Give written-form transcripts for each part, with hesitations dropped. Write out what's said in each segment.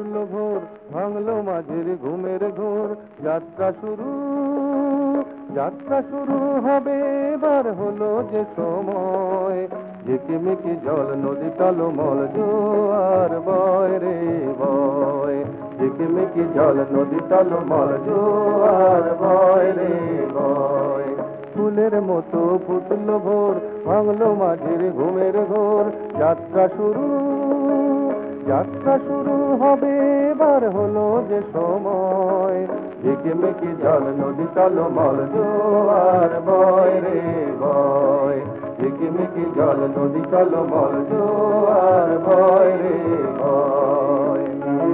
ফুটলো ভোর, ভাঙলো মাঝের ঘুমের ঘোর। যাত্রা শুরু, যাত্রা শুরু হবে, এবার হলো যে সময়। ঝিকিমিকি জল, নদী টলমল, জোয়ার বয় রে বয়। ঝিকিমিকি জল, নদী টলমল, জোয়ার বয় রে বয়। ফুলের মতো ফুটলো ভোর, ভাঙলো মাঝের ঘুমের ঘোর। যাত্রা শুরু, যাত্রা শুরু হবে, এবার হলো যে সময়। ঝিকিমিকি জল, নদী টলমল, জোয়ার বয় রে বয়। ঝিকিমিকি জল, নদী টলমল, জোয়ার বয় রে বয়।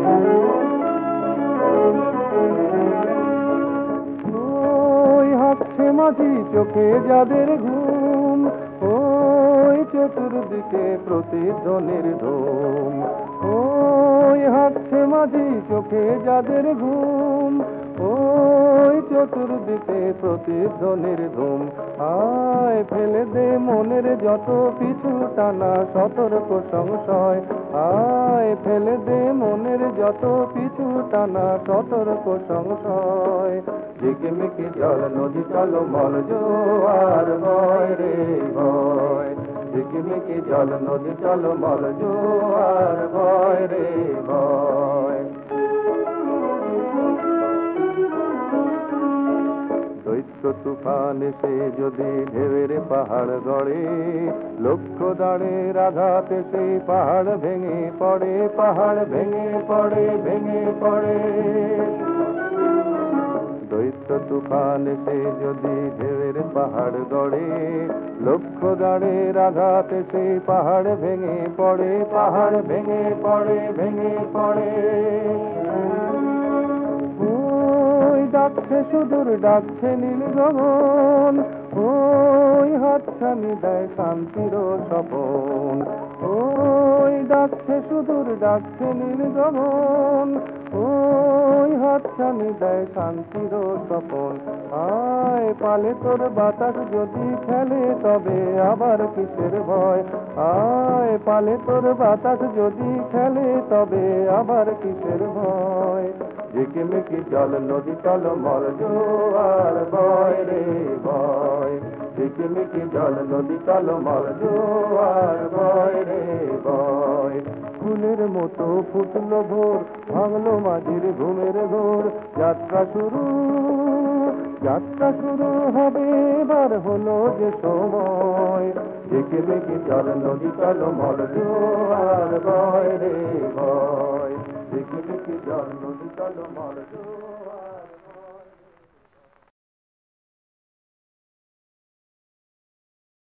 ওই হাসছে মাঝি চোখে যাদের ঘুম, ওই চতুর্দিকে প্রতিধ্বনির ধুম। ওই হাসছে মাঝি চোখে যাদের ঘুম, ওই চতুর্দিকে প্রতিধ্বনির ধুম। আয় ফেলে দে মনের যত পিছু টানা সতর্ক সংশয়। আয় ফেলে দে মনের যত পিছু টানা সতর্ক সংশয়। ঝিকিমিকি জল, নদী টলমল, জোয়ার বয় রে বয়। ঝিকিমিকি জল, নদী টলমল, জোয়ার বয় রে বয়। দৈত্য তুফান এসে যদি ঢেউয়ের পাহাড় গড়ে, লক্ষ্য দাঁড়ের আঘাতে সেই পাহাড় ভেঙে পড়ে, পাহাড় ভেঙে পড়ে, ভেঙে পড়ে। দৈত্য তুফান এসে যদি ঢেউয়ের পাহাড় গড়ে, লক্ষ্য দাঁড়ের আঘাতে সেই পাহাড় ভেঙে পড়ে, পাহাড় ভেঙে পড়ে, ভেঙে পড়ে। ওই ডাকছে সুদূর, ডাকছে নীল গগন, ওই হাতছানি দেয় শান্তির স্বপন। ওই ডাকছে সুদূর, ডাকছে নীল গগন, ওই হাতছানি দেয় শান্তির স্বপন। আয় পালে তোর বাতাস যদি খেলে, তবে আবার কিসের ভয়। আয় পালে তোর বাতাস যদি খেলে, তবে আবার কিসের ভয়। ঝিকিমিকি জল, নদী টলমল, জোয়ার বয় রে বয়। ঝিকিমিকি জল, নদী টলমল, জোয়ার বয় রে বয়। ফুলের মতো ফুটলো ভোর, ভাঙলো মাঝির ঘুমের ঘোর। যাত্রা শুরু, যাত্রা শুরু হবে, এবার হলো যে সময়। ঝিকিমিকি জল, নদী টলমল, জোয়ার বয় রে বয়। ঝিকিমিকি জল, নদী টলমল, জোয়ার।